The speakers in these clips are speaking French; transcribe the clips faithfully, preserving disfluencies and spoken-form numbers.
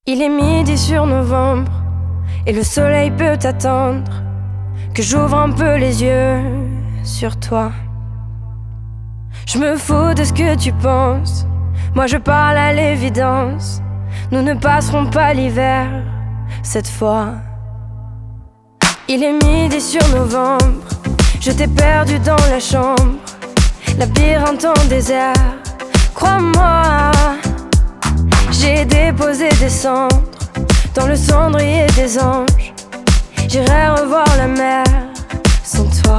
Il est midi sur novembre et le soleil peut attendre que j'ouvre un peu les yeux sur toi. Je me fous de ce que tu penses, moi je parle à l'évidence. Nous ne passerons pas l'hiver cette fois. Il est midi sur novembre, je t'ai perdu dans la chambre, labyrinthe en désert. Crois-moi, j'ai déposé des cendres dans le cendrier des anges. J'irai revoir la mer sans toi.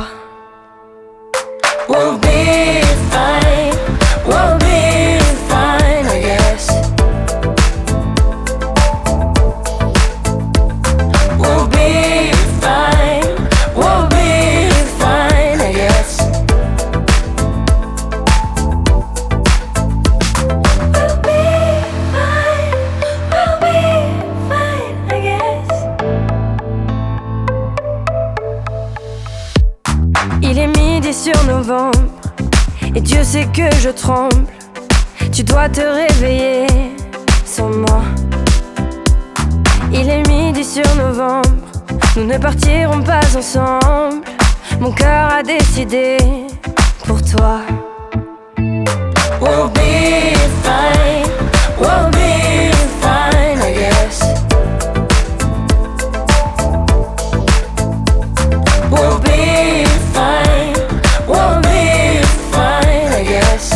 We'll be fine, we'll be fine, I guess. We'll be fine, we'll be fine, I guess. We'll be fine, we'll be fine, I guess. Il est midi sur novembre et Dieu sait que je tremble. Tu dois te réveiller sans moi. Il est midi sur novembre, nous ne partirons pas ensemble. Mon cœur a décidé pour toi. We'll be fine, we'll be fine, I guess. We'll be fine, we'll be fine, I guess.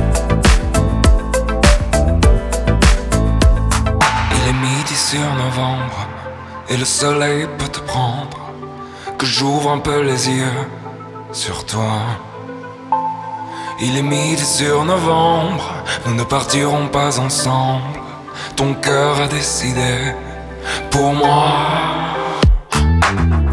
Il est midi sur novembre et le soleil peut te prendre, que j'ouvre un peu les yeux sur toi. Il est midi sur novembre, nous ne partirons pas ensemble. Ton cœur a décidé pour moi.